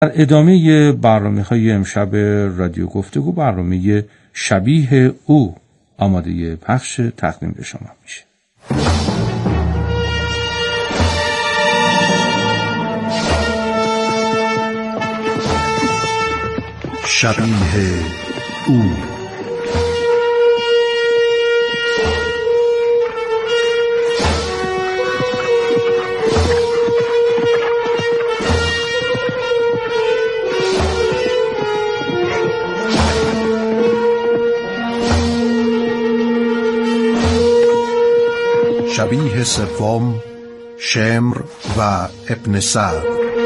در ادامه برنامه‌های امشب رادیو گفتگو برنامه شبیه او آماده پخش تقدیم به شما میشه. شبیه او. شبیه سوم، شمر و ابن سعد.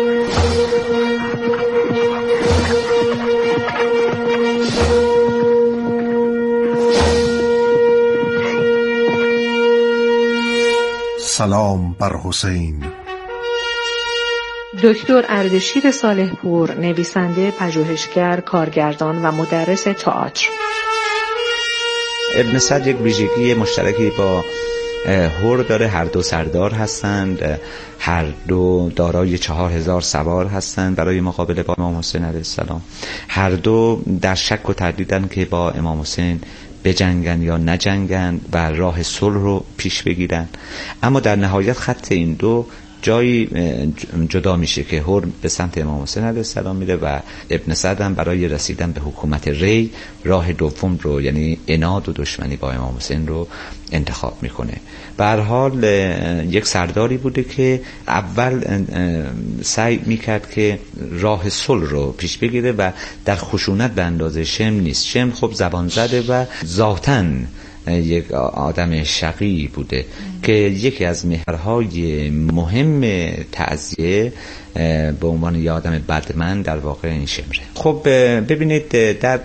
سلام بر حسین. دکتر اردشیر صالح پور، نویسنده، پژوهشگر، کارگردان و مدرس تئاتر. ابن سعد یک ویژگی مشترکی با هور داره. هر دو سردار هستند، هر دو دارای 4000 سوار هستند برای مقابله با امام حسین علیه السلام. هر دو در شک و تردیدن که با امام حسین بجنگن یا نجنگن و راه صلح رو پیش بگیرن. اما در نهایت خط این دو جایی جدا میشه که هور به سمت امام حسین علیه السلام میره و ابن سعد هم برای رسیدن به حکومت ری راه دوم رو، یعنی عناد و دشمنی با امام حسین رو انتخاب میکنه. به هر حال یک سرداری بوده که اول سعی میکرد که راه صلح رو پیش بگیره و در خشونت به اندازه شمر نیست. شمر خب زبان زده و ذاتاً یک آدم شقی بوده که یکی از محورهای مهم تعزیه به عنوان یک آدم بدمن در واقع این شمره. خب ببینید در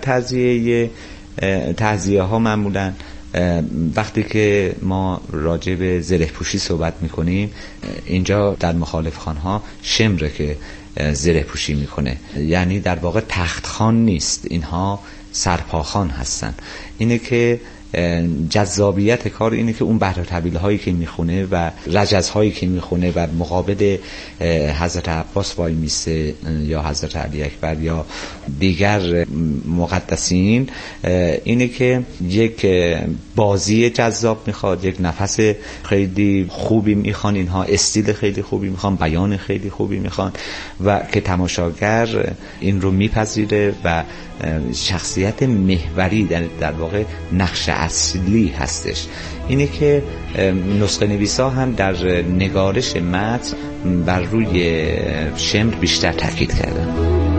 تعزیه ها معمولاً وقتی که ما راجع به زره پوشی صحبت میکنیم، اینجا در مخالف خانها شمره که زره پوشی میکنه، یعنی در واقع تخت خان نیست، اینها سرپاخان هستن. اینه که جذابیت کار اینه که اون بحر طویل هایی که میخونه و رجز هایی که میخونه و مقابل حضرت عباس وای میسه یا حضرت علی اکبر یا دیگر مقدسین، اینه که یک بازی جذاب میخواد، یک نفس خیلی خوبی میخوان، اینها استیل خیلی خوبی میخوان، بیان خیلی خوبی میخوان و که تماشاگر این رو میپذیره و شخصیت محوری در واقع نقش اصلی هستش. اینه که نسخه نویسا هم در نگارش متن بر روی شمر بیشتر تاکید کردن.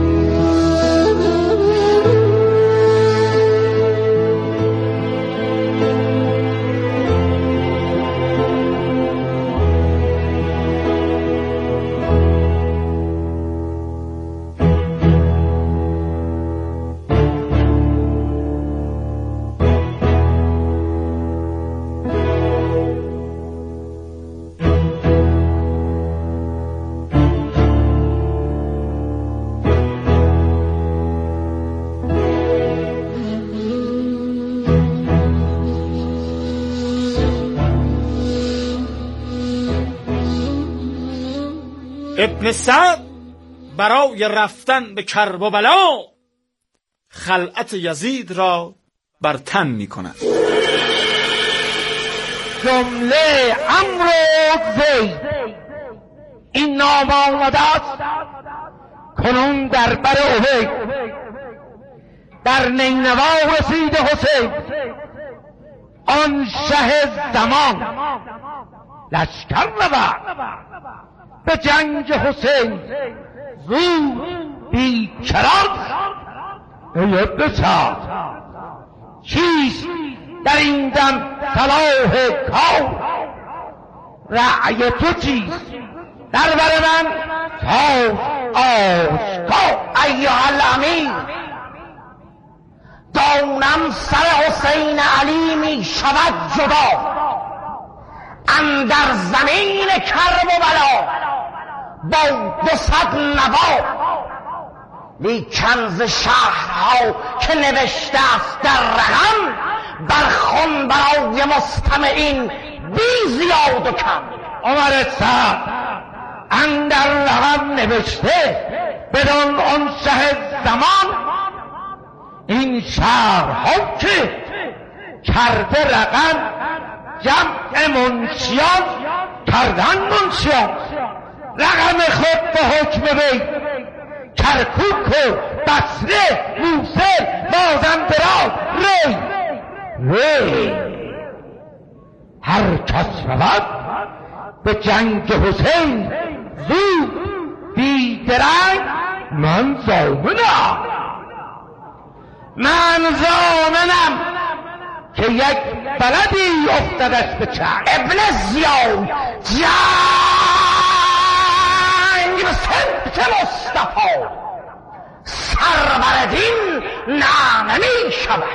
ابن سعد برای رفتن به کرب و بلا خلعت یزید را بر تن می کند. جمله امر و زید این نام آمده است کنون در بر عبید، در نینوا رسید حسین آن شه زمان، لشکر رود به جنگ حسین زود بی کران. ای ابن سعد چیست در این دم صلاح کار؟ رأی تو چیست در بر من تاز آشکار؟ ایها الامیر دانم سر حسین علی می شود جدا اندر زمین کرب و بلا با 200 نوا، لیکن ز شهرها که نوشته است در رقم بر خون برای مستمعین بی زیاد و کم. عمر سعد اندر رقم نوشته بدان آن شه زمان این شهرها که کرده رقم جمع منشیان کردن منشیان رقم خود به حکم وی کرکوک و بصره موصل مازندران ری هر کس رود به جنگ حسین زود بیدرنگ من زامنم که یک بلدی افتادش به چنگ ابن زیاد جنگ به سمت مصطفی سرور دین نمی شود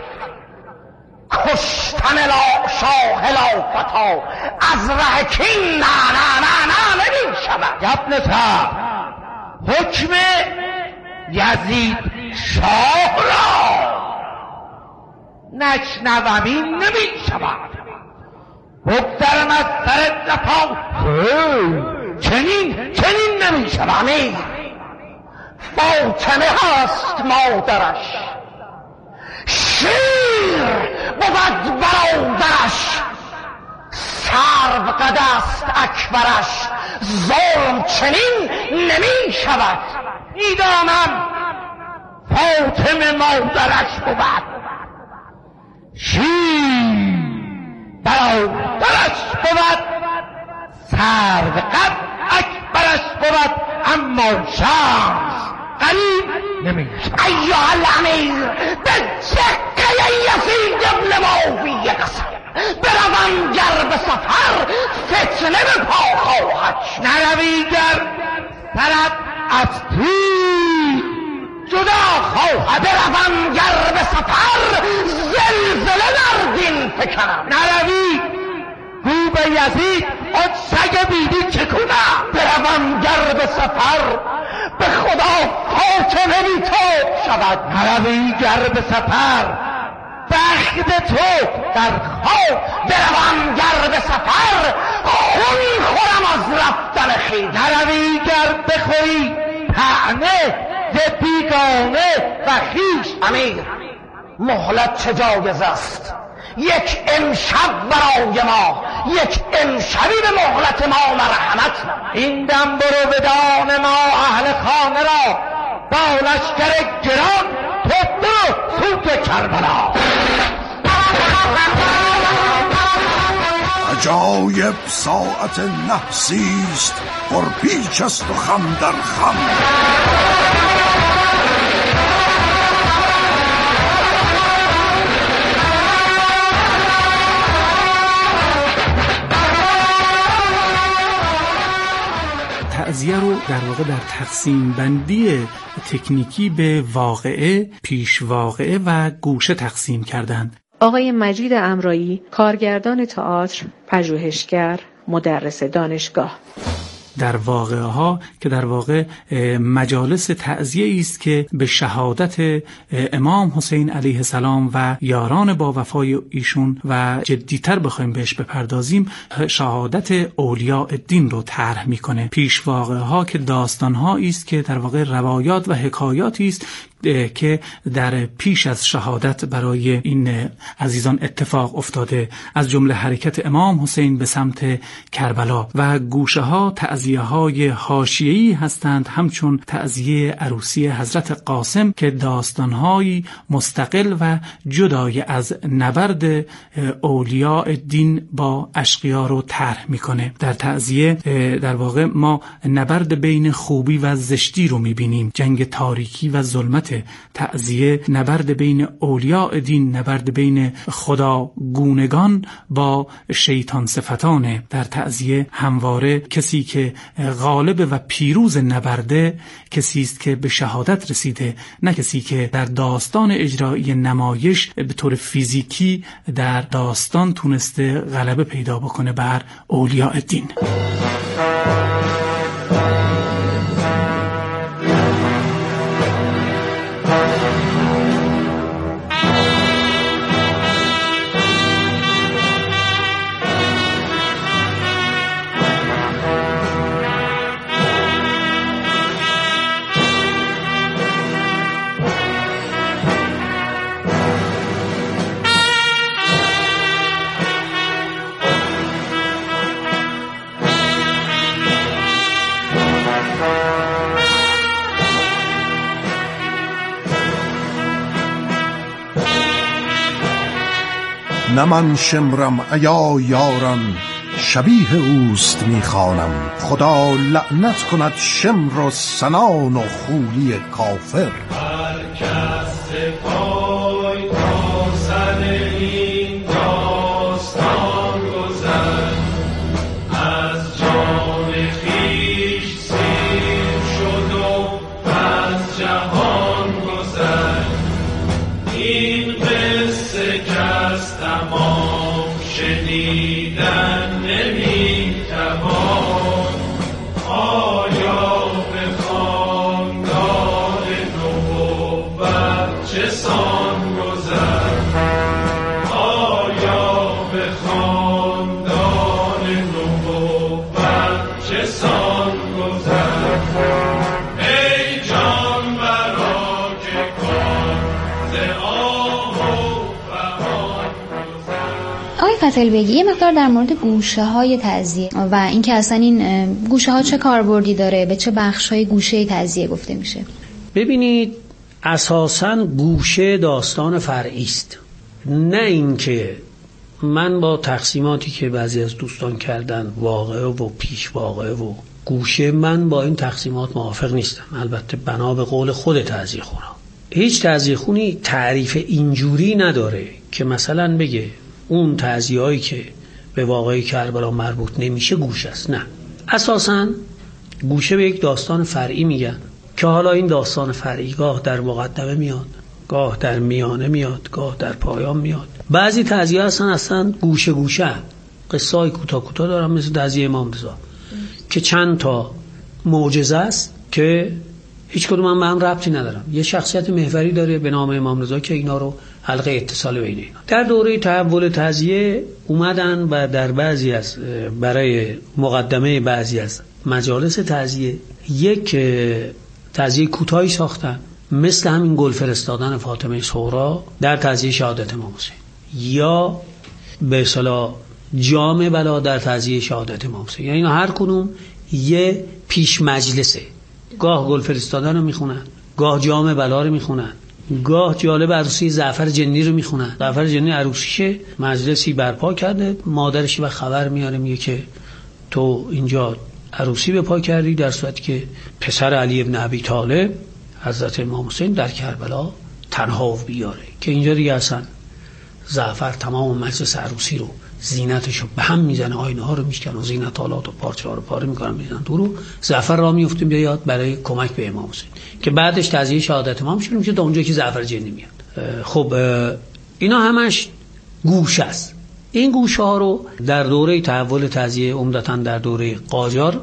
کشتن شاه خلافتا از ره کین نمی شود ابن صاحب حکم یزید شاه را نشنومی نمی شود بگذرم از سر جفا چنین نمی شود فاطمه هست مادرش شیر بود برادرش سرو قد است اکبرش ظلم چنین نمی شود میدانم فاطمه مادرش بود شیر برادرش بود سرو قد اکبرش بود اما شمس قریب نمی شود ایها الامیر به چکه یزید ابن معاویه قسم بروم گر به سفر فتنه به پا خواهد نروی گر سرت از توی جدا خواهد بروم گر به سفر زلزله در دین فکنم نروی گو به یزید آن سگ بیدی چه کنم بروم گر به سفر به خدا فاطمه بی تو شود نروی گر به سفر بخت تو در خواب بروم گر به سفر خون خورم از رفتن خیز نروی گر بخوری طعنه ز بیگانه و خویش امیر مهلت چه جایز است یک امشب برای ما یک امشبی به مهلت ما مرحمت این دم برو به دان ما اهل خانه را با لشکر گران تو برو سوی کربلا عجایب ساعت نحسیست پر پیچ است و خم در خم تعزیه رو در واقع در تقسیم بندی تکنیکی به واقعه، پیش واقعه و گوشه تقسیم کردند. آقای مجید امرایی، کارگردان تئاتر، پژوهشگر، مدرس دانشگاه. در واقعه ها که در واقع مجالس تعزیه است که به شهادت امام حسین علیه السلام و یاران با وفای ایشون و جدیتر بخوایم بهش بپردازیم شهادت اولیاء الدین رو طرح میکنه. پیش واقعه ها که داستان ها است که در واقع روایات و حکایاتی است که در پیش از شهادت برای این عزیزان اتفاق افتاده، از جمله حرکت امام حسین به سمت کربلا. و گوشه ها تعزیه های حاشیه‌ای هستند، همچون تعزیه عروسی حضرت قاسم که داستان های مستقل و جدای از نبرد اولیاء الدین با اشقیا رو طرح میکنه. در تعزیه در واقع ما نبرد بین خوبی و زشتی رو میبینیم، جنگ تاریکی و ظلمت. تعزیه نبرد بین اولیاء دین، نبرد بین خداگونگان با شیطان صفتانه. در تعزیه همواره کسی که غالب و پیروز نبرده کسی است که به شهادت رسیده، نه کسی که در داستان اجرایی نمایش به طور فیزیکی در داستان تونسته غلبه پیدا بکنه بر اولیاء دین. نه من شمرم ایا یاران شبیه اوست میخوانم. خدا لعنت کند شمر و سنان و خولی کافر. هر کس پای تا سر این داستان گذر، از جان خویش سیر شد و از جهان گذر. این قصه کس تمام شنیدن نمیتوان. آیا به خاندان نبوت چه سان گذر؟ آیا به خاندان نبوت چه سان گذر؟ ای جان برا که کار ز آه و فغان گذر. آقای فتحی بگی یه مقدار در مورد گوشه های تعزیه و اینکه اصلا این گوشه ها چه کاربردی داره، به چه بخش های گوشه تعزیه گفته میشه؟ ببینید، اساساً گوشه داستان فرعی است، نه اینکه من با تقسیماتی که بعضی از دوستان کردن واقعه و پیش واقعه و گوشه، من با این تقسیمات موافق نیستم. البته بنا به قول خود تعزیه خونها، هیچ تعزیه خونی تعریف اینجوری نداره که مثلا بگه اون تعزیه هایی که به واقعه کربلا مربوط نمیشه گوشه است. نه، اساساً گوشه به یک داستان فرعی میگن که حالا این داستان فرعی گاه در مقدمه میاد، گاه در میانه میاد، گاه در پایان میاد. بعضی تعزیه اصلا گوشه گوشه قصه های کوتاه کوتاه دارن، مثل تعزیه امام رضا که چند تا معجزه است که هیچ کدوم هم به هم ربطی ندارن. یه شخصیت محوری داره به نام امام رضا که اینا رو حلقه اتصال بین اینا. در دوره تحول تعزیه اومدن و در بعضی از برای مقدمه بعضی از مجالس تعزیه یک تعزیه کوتاهی ساختن، مثل همین گل فرستادن فاطمه زهرا در تعزیه شهادت امام حسین، یا به اصطلاح جام بلا در تعزیه شهادت امام حسین. یعنی هر کدوم یه پیش مجلسه، گاه گل فرستادن رو میخونن، گاه جام بلا رو میخونن، گاه جالب عروسی جعفر جنی رو میخونن. جعفر جنی عروسیشه، مجلسی برپا کرده، مادرش و خبر میاره میگه که تو اینجا عروسی به پا کردی، در صورتی که پسر علی ابن ابی طالب حضرت امام حسین در کربلا تنها و بیاره. که اینجا دیگه اصلا جعفر تمام مجلس عروسی رو، زینتش رو به هم میزنه، آینه ها رو میشکنه و زینت آلات و پارچه ها رو پاره میکنن میزنن دور رو. جعفر را میفته بیاد برای کمک به امام حسین که بعدش تعزیه شهادت امام شروع میشه تا اونجا که جعفر جنی میاد. خب اینا همش گوشه است. این گوشه ها رو در دوره تحول تعزیه عمدتاً در دوره قاجار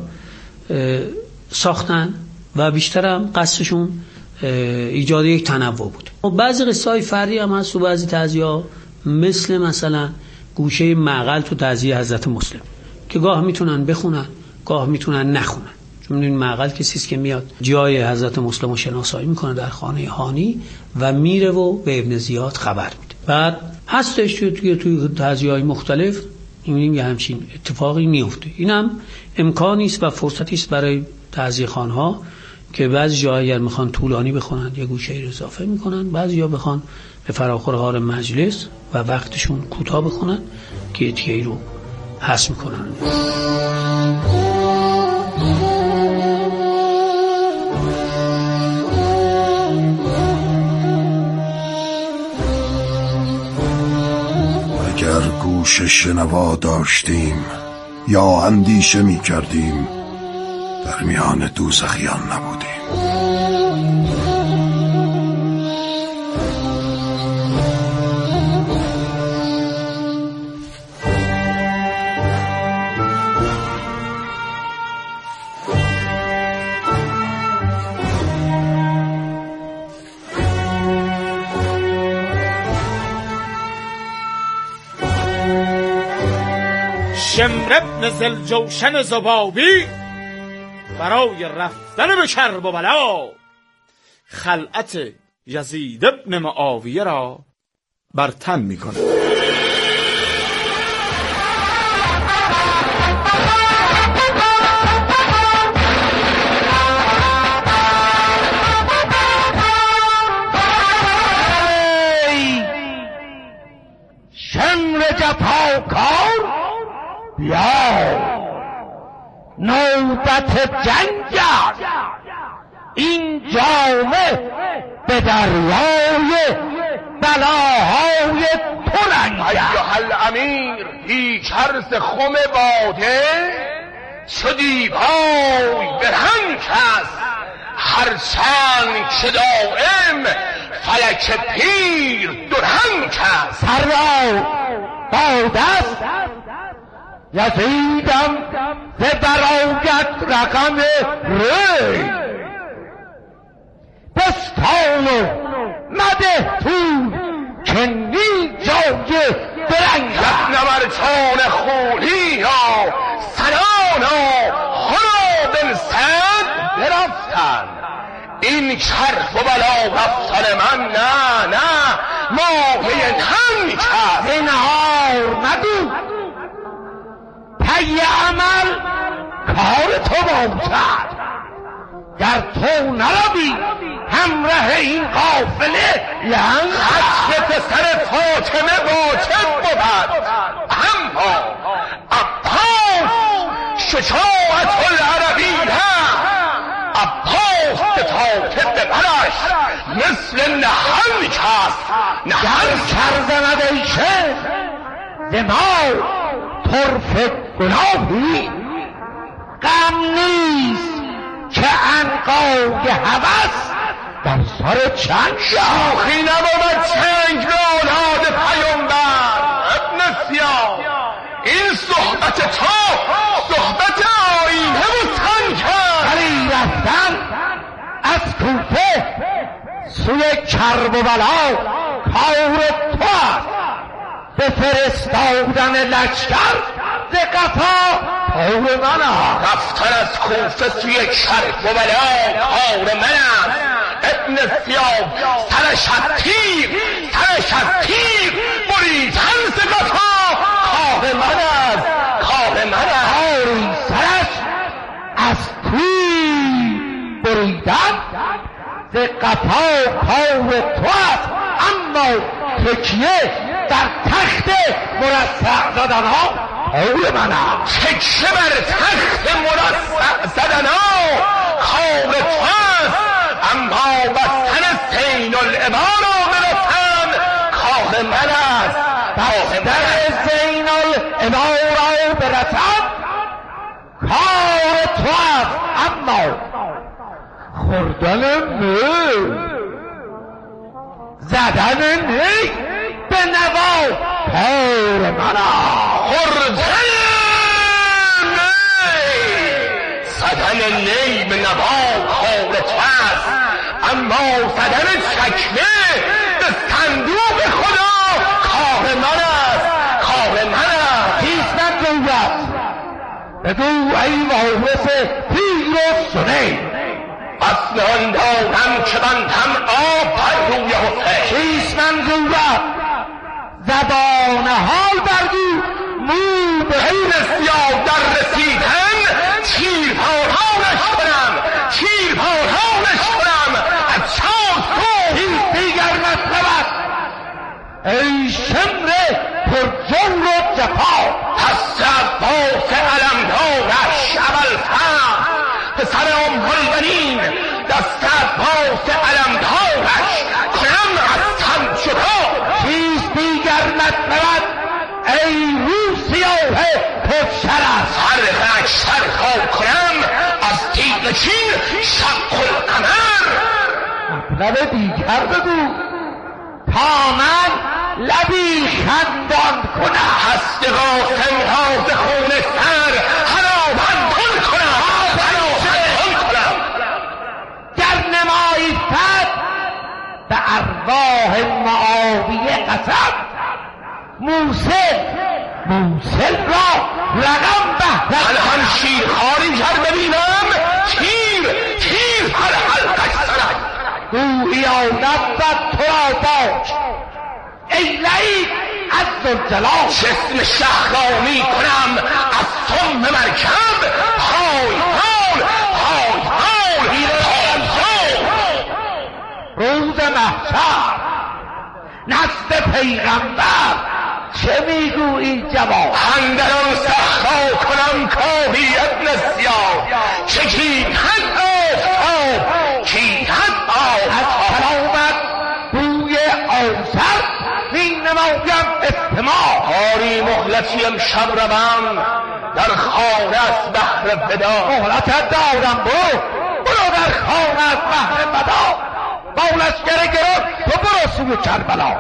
ساختن و بیشتر هم قصدشون ایجاد یک تنوع بود. بعضی قصه های فرعی هم هست و بعضی تعزیه ها، مثل مثلا گوشه معقل تو تعزیه حضرت مسلم که گاه میتونن بخونن گاه میتونن نخونن. چون این معقل کسی است که میاد جای حضرت مسلم رو شناسایی میکنه در خانه هانی و میره و به ابن زیاد خبر میده. بعد هستش توی تعزیه‌های مختلف می‌بینیم یه همچین اتفاقی میفته. این هم امکانی است و فرصتی است برای تعزیه خانها که بعضی جاها اگر میخوان طولانی بخونن یه گوشه رو اضافه میکنن، بعضی جا بخوان به فراخور حال مجلس و وقتشون کوتاه بخونن که اتیهی رو حس میکنن. اگر گوش شنوا داشتیم یا اندیشه می کردیم در میان دوزخیان نبودیم. شمر ابن ذوالجوشن ذبابی برای رفتن به کرب و بلا خلعت یزید ابن معاویه را بر تن می‌کند. شمر کار بیا، نوبت جنگ است. این جامه به دریای بلاهای تو رنگ است. ایها الامیر، هیچ عرض خم باده چو دیبای برهنگ است. هرچند که دائم فلک پیر درهنگ است. سر را باده است یزیدم ز برایت رقم ری، بستان و مده تو که نی جای درنگ است. نمرچان خولی را سنانا خدا بنسد برفتن. این چرخ و بلا رفتن من نه نه مایه تنگ است. زنهار مگو پی عمل کار تو باشد. گر تو نروی همراه این قافله لنگ خشم پسر فاطمه واجب بود، اما عباس شجاعت العربیه، عباس به فاطمه برش مثل نهنگ است. گر کردند ای شه ز ما طرف گناهی، غم نیست که عنقای هوس در سر چنگ. شوخی نبود چنگ را اولاد پیامبر. ابن سیاه، این صحبت تو صحبت آینه و سنگ است. ولی رفتن از کوفه سوی کرب و بلا کار تو است. به فرستادن لشکر ز قفا کار من است. رفتن از کوفه سوی کرب و بلا کار من است. ابن سیاه، سرش از تیر بریدن ز قفا کار من است. کار من است. آری سرش از تیر بریدن ز قفا کار تو است. اما تکیه در تخت مرصع زدن ها کار من است. تکیه بر تخت مرصع زدن ها کار تو است. اما بستن سین العبا را برسن کار من است. بستن سین العبا را برسن کار تو است. اما خوردن می زدن نی به نوا کار من است. خوردن نی زدن نی به نوا کار تو است. اما زدن چکمه به صندوق خدا کار من است. کار من است. کیستن جویت بگو ای وارث پیر و سنی، اصلا دادم که بندم آب بر روی حسین. چیست منظورت زبان حال بردی مو به این سیاه در رسیدن تیرپارانش کنم از چار سو. هیچ دیگر مطلبت ای شمر پرجور و جفا. پس عباس علمدارش ابوالفضل پسر ام البنین دست عباس علمدارش کنم از تن جدا. چیست دیگر مطلبت ای روسیاه پرشرف. هر شرخا کنم از تیغ چین شق القمر. مطلب دیگر بگو تا من لبی خندان کنم. هست قاسم را ز خون سر هلاوندان کنم. گر نمایی فد به ارواح معاویه قسم، موسل را رقم بهتر. من هم شیرخواری گر ببینم تیر هر حلقش زند. گویا نبود تو را باش ای لعیب عزالجلال. جسم شهرانی کنم از سم مرکب پای روز محشر نزد پیغمبر چه میگویی جواب؟ اندران صحرا کنم کاویت نسیان، چه کیهد آفتاب کیهد آب. از سلامت بوی آذر می نمایم استماع. آری مهلتی امشب روم در خانه از بهر ودا. مهلتت دارم، برو در خانه از بهر ودا. با لشکر گران تو برو سوی کربلا.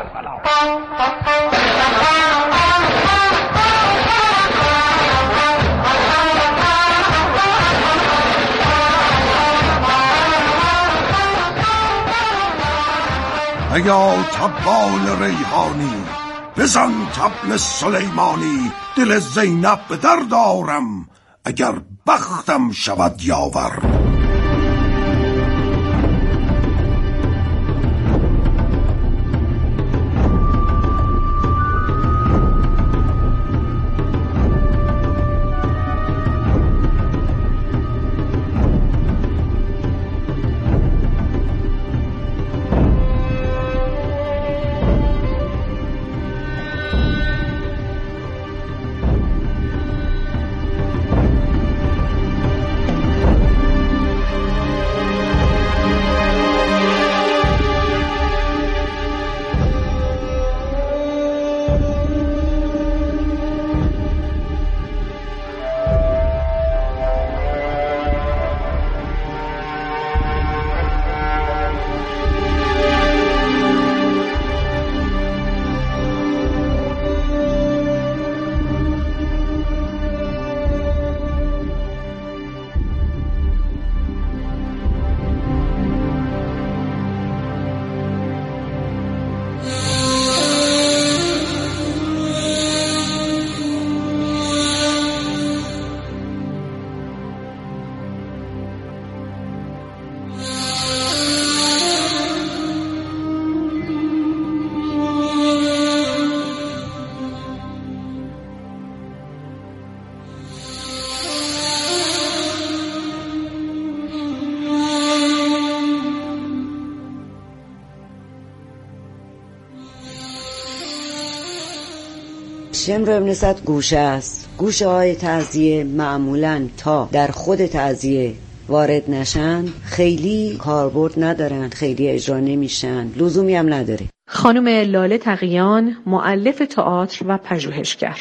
ایا طبال ریحانی بزن طبل سلیمانی. دل زینب به در دارم اگر بختم شود یاور. شمر ابن سعد گوشه است. گوشه های تعزیه معمولاً تا در خود تعزیه وارد نشن خیلی کاربرد ندارن، خیلی اجرا نمیشن، لزومی هم نداره. خانم لاله تقیان، مؤلف تئاتر و پژوهشگر.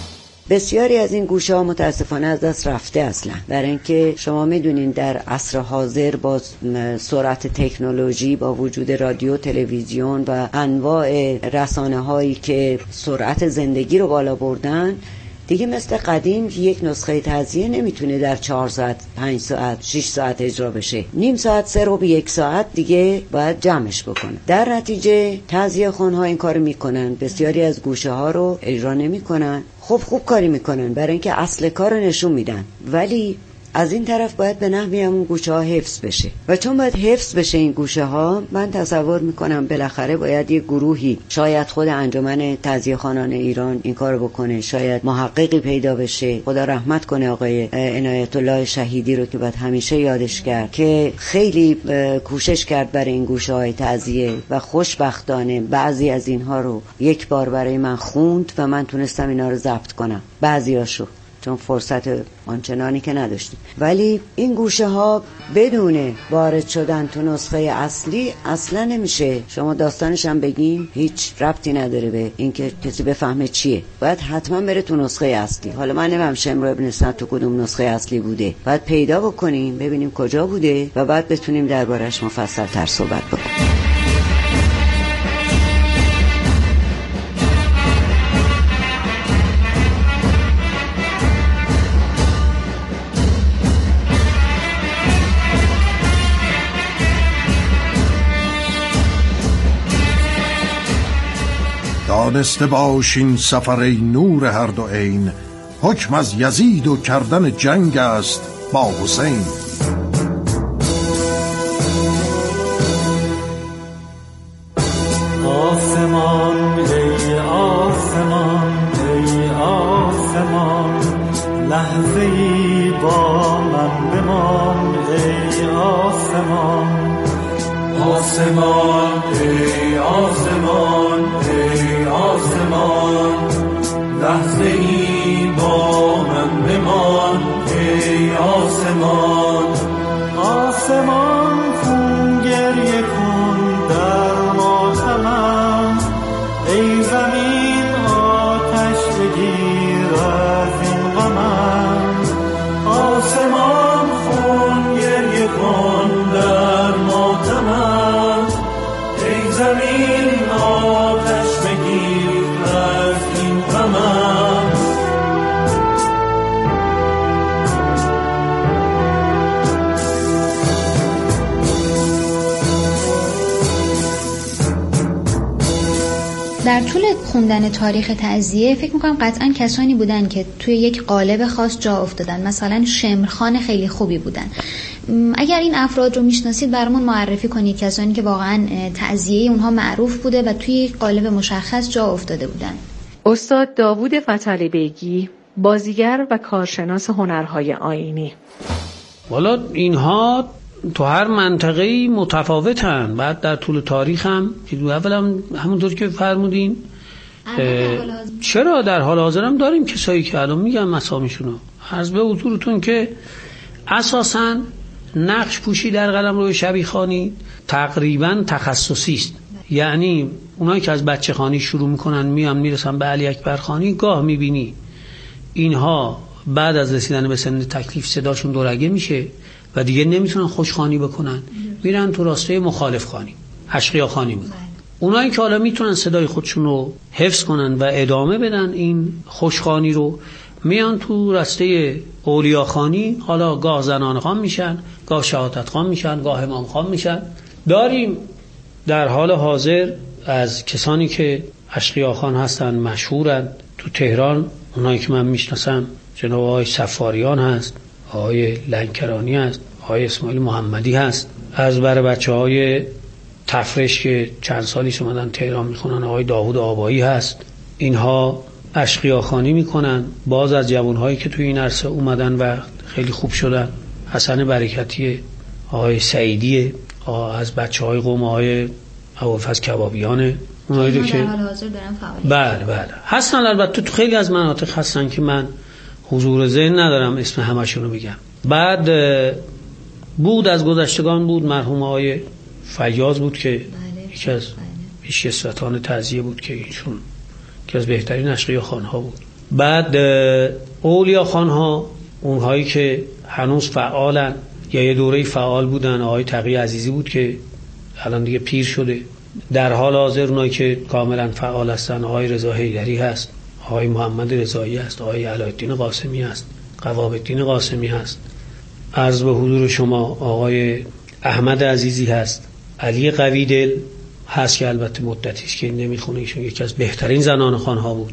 بسیاری از این گوشه ها متاسفانه از دست رفته اصلا، برای اینکه شما میدونین در عصر حاضر با سرعت تکنولوژی، با وجود رادیو، تلویزیون و انواع رسانه هایی که سرعت زندگی رو بالا بردن، دیگه مثل قدیم یک نسخه تعزیه نمیتونه در 4 ساعت، 5 ساعت، 6 ساعت اجرا بشه. نیم ساعت، 3 ربع، 1 ساعت دیگه باید جمعش بکنه. در نتیجه تعزیه خانها این کارو میکنن، بسیاری از گوشه ها رو اجرا نمیکنن. خوب کاری میکنن برای اینکه اصل کار نشون میدن، ولی از این طرف باید به نحوی همون گوشه ها حفظ بشه و چون باید حفظ بشه این گوشه ها، من تصور میکنم بالاخره باید یک گروهی، شاید خود انجمن تعزیه خوانان ایران این کارو بکنه، شاید محققی پیدا بشه. خدا رحمت کنه آقای عنایت الله شهیدی رو که باید همیشه یادش کرد که خیلی کوشش کرد برای این گوشه های تعزیه و خوشبختانه بعضی از اینها رو یک بار برای من خوند و من تونستم اینا رو ضبط کنم، بعضیاشو، چون فرصت آنچنانی که نداشتیم. ولی این گوشه ها بدون وارد شدن تو نسخه اصلی اصلا نمیشه. شما داستانش هم بگین هیچ ربطی نداره به اینکه کسی بفهمه چیه. باید حتما بره تو نسخه اصلی. حالا من نمیم شمر ابن سعد تو کدوم نسخه اصلی بوده، باید پیدا بکنیم ببینیم کجا بوده و بعد بتونیم دربارش مفصل تر صحبت بکنیم. دانسته باشین سفر نور هر دو عین، حکم از یزید و کردن جنگ است با حسین. آسمان ای آسمان ای آسمان، لحظه ای با من بمان ای آسمان. آسمان ای آسمان ای آسمان، لحظه ای با من بمان ای آسمان. آسمان خون گریه کن در ماتمم، ای زمین آتش بگیر از این غمم. آسمان خون گریه کن در ماتمم، ای زمین آتش بگیر از این غمم. در طول خوندن تاریخ تعزیه فکر میکنم قطعا کسانی بودن که توی یک قالب خاص جا افتادن، مثلا شمرخان خیلی خوبی بودن. اگر این افراد رو میشناسید برامون معرفی کنید، کسانی که واقعا تعزیه اونها معروف بوده و توی یک قالب مشخص جا افتاده بودن. استاد داوود فتحعلی بیگی، بازیگر و کارشناس هنرهای آیینی. والا اینها تو هر منطقه‌ای متفاوتن. بعد در طول تاریخ هم اولا همونطور که فرمودین چرا در حال حاضر هم داریم کسایی که الان میگم اسامیشونو عرض به حضورتون که اساساً نقش پوشی در قلمرو شبیخانی تقریباً تخصصی است. یعنی اونایی که از بچه خانی شروع میکنن میرسن به علی اکبر خانی، گاه میبینی اینها بعد از رسیدن به سن تکلیف صداشون دورگه میشه و دیگه نمیتونن خوشخوانی بکنن، میرن تو راسته مخالف خانی، اشقیا خانی میکنن. اونایی که حالا میتونن صدای خودشون رو حفظ کنن و ادامه بدن این خوشخوانی رو، میان تو راسته اولیا خانی، حالا گاه زنان خان میشن، گاه شهادت خان میشن، گاه امام خان میشن. داریم در حال حاضر از کسانی که اشقیا خان هستن مشهورن تو تهران، اونایی که من میشناسم جناب آقای سفاریان هست، آقای لنکرانی هست، آقای اسماعیل محمدی هست. از بر بچه‌های تفرش که چند سالیش اومدن تهران میخونن، آقای داوود آبایی هست. اینها اشقیاخوانی میکنن. باز از جوانهایی که توی این عرصه اومدن و خیلی خوب شدن، حسن برکتی، آقای سعیدی، از بچه‌های قوم آقای ابوالفضل کبابیانه، اونایی رو که بله هستن. البته تو خیلی از مناطق هستن که من حضور ذهن ندارم اسم همشون رو بگم. بعد بود از گذشتگان بود مرحوم آقای فیاض بود که یکی از پیشکسوتان تعزیه بود که ایشون که از بهترین اشقیا خانها بود. بعد اولیا خانها، اونهایی که هنوز فعالن یا یه دوره فعال بودن، آقای تقی عزیزی بود که الان دیگه پیر شده. در حال حاضر اونایی که کاملا فعال هستن، آقای رضا حیدری هست، آقای محمد رضایی هست، آقای علایالدین قاسمی هست، قوام الدین قاسمی هست. عرض به حضور شما آقای احمد عزیزی هست، علی قویدل هست که البته مدتیش که نمیخونه، ایشون یکی از بهترین زنان خانها بود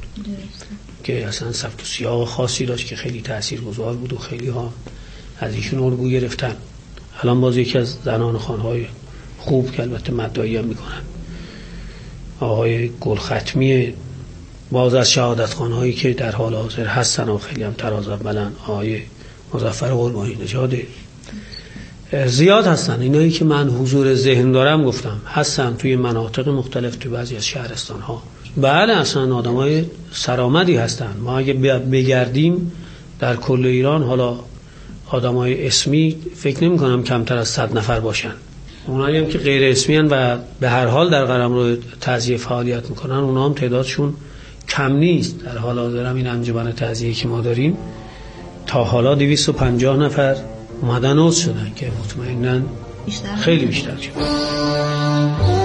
که اصلا سبک و سیاق خاصی داشت که خیلی تاثیرگذار بود و خیلی ها از ایشون الگو گرفتن. الان باز یکی از زنان خانهای خوب که البته مدعی هم میکنن. آقای گلختمی، باز از شهادت خانهایی که در حال حاضر هستن و خیلی هم تراز اولن، آقای مظفر قربانی نژاد. زیاد هستن اینایی که من حضور ذهن دارم، گفتم هستن توی مناطق مختلف، توی بعضی از شهرستان ها. بله اصلا آدمای سرآمدی هستن. ما اگه بگردیم در کل ایران، حالا آدمای اسمی فکر نمی کنم کمتر از 100 نفر باشن. اونایی هم که غیر اسمی هن و به هر حال در قلمرو تعزیه فعالیت میکنن، اونا هم تعدادشون کم نیست. در حال حاضر هم این انجمن تعزیه که ما داریم تا حالا 250 نفر اومدن عضو شدن که مطمئناً خیلی بیشتر شد.